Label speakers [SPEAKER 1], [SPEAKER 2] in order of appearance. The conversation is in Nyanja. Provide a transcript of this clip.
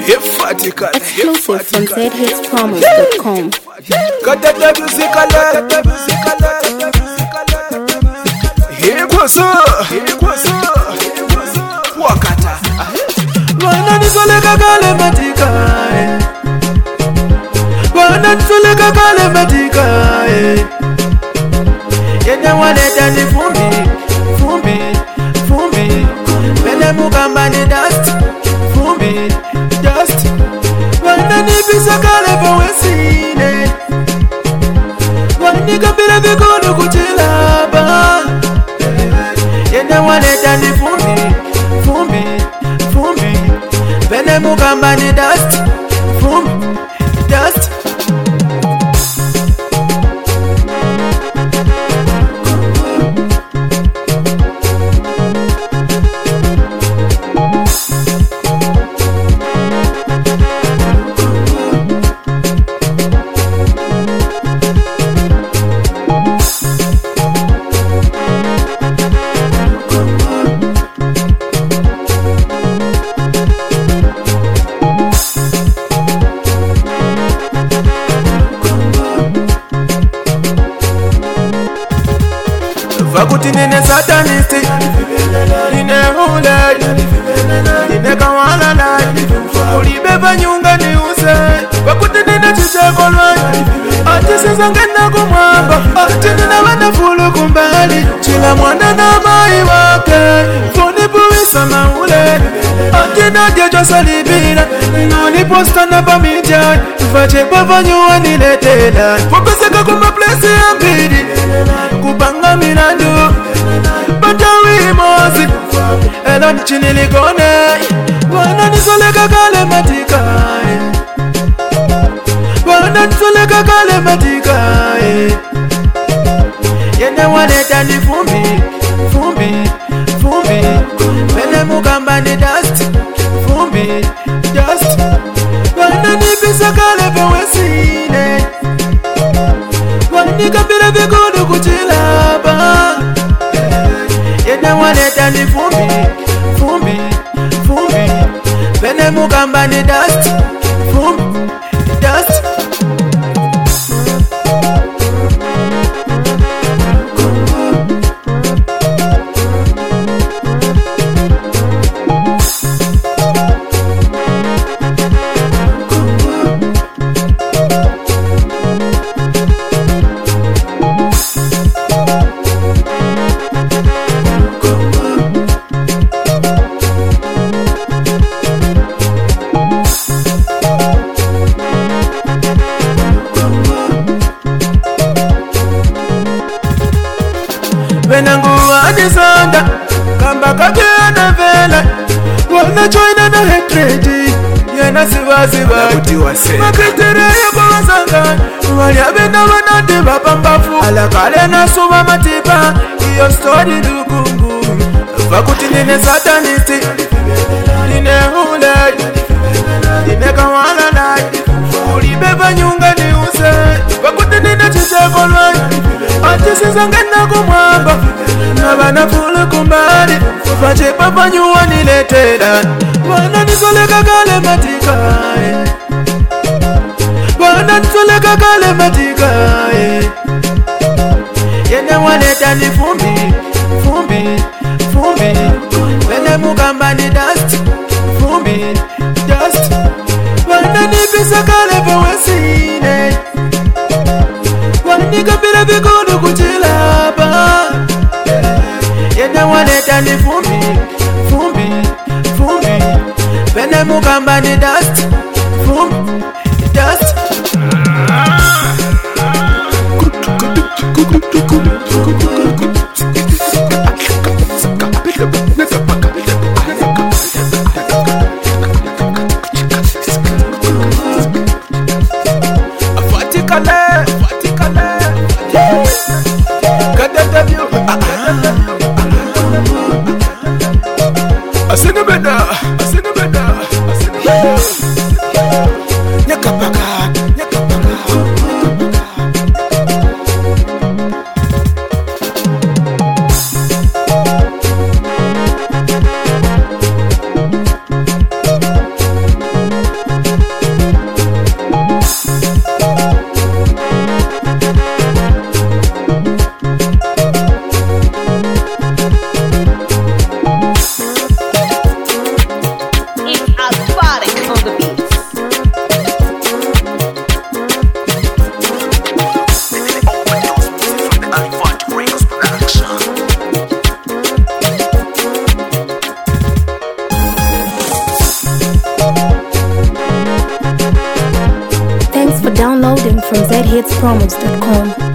[SPEAKER 1] Exclusive from zhitspromos.com.
[SPEAKER 2] Got that music alert. Here goes Wakata. Wana nisoleka kale matika. Wana nisoleka kale matika. Yenya waleta ni fumbi. Bele mukamba ni dust. Fumbi, dust. Wana nipisa kale pawesine. Wani kapira vikono kuchilaba. Yenya waleta ni fumbi. Bele mukamba ni dust. Fumbi, dust. Vakuti nene satanisti, nine hula, nine kawala, ulibeba nyunga ni use. Vakuti nene chichekolwa, ati sisangena kumwamba, ati nina wanafulu kumbali, chila mwana na mai wake, funi buwisa maule, ati nadia josalibina, nani posta na pamijai, vache pavanyuwa niletela, fokoseka kuma plesi ya mbidi, kupanga mirandu batawi mozi elo nichinilikone wana nisoleka kale matika yene waleta ni fumbi mene mukamba ni dust fumbi dust wana nipisa kale pewesine wani kapira vikono kuchilaba yene waleta ni fumbi bene mukamba ni dust fumbi dust Venangu adisanda kamba kakiana vela wana choina na hatred yana siva makritere yako wasanga wali abenda wanade bapambafu alakale na suwa matipa iyo story dugungu vakuti nine satanisti nine hula nine kawala na ulibeba nyunga ni use vakuti nine chichekolwa ati sisangena kumwamba na wanafulu kumbali vache papanyuwa niletela wana nisoleka kale matika yene waleta ni fumbi wene mukamba ni dust fumbi dust wana nipisa kale pewesine wani kapira vikono kuchilaba yene waleta ni fumbi bene mukamba ni dust fumbi dust
[SPEAKER 1] hitspromos.com.